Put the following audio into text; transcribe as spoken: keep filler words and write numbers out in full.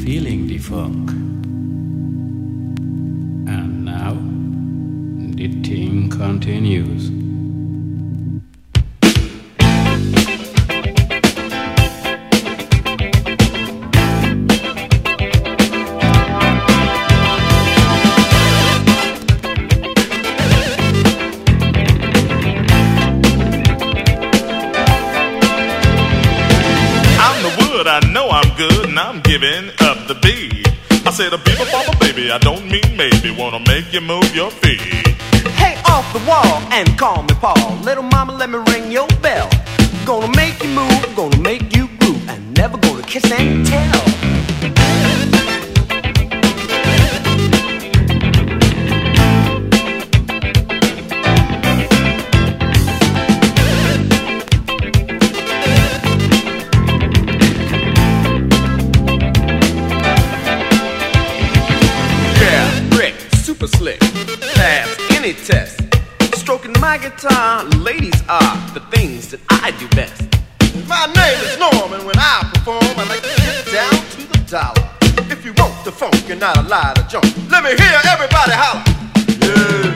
feeling the funk. And now, the thing continues. I know I'm good and I'm giving up the beat. I said a beaver for my baby, I don't mean maybe. Wanna make you move your feet. Hey, off the wall and call me Paul. Little mama, let me ring your bell. Gonna make you move, gonna make you groove, and never gonna kiss and tell. Super slick, pass any test. Stroking my guitar, ladies are the things that I do best. My name is Norman. When I perform, I like to get down to the dollar. If you want the funk and not a lot of junk, let me hear everybody holler. Yeah.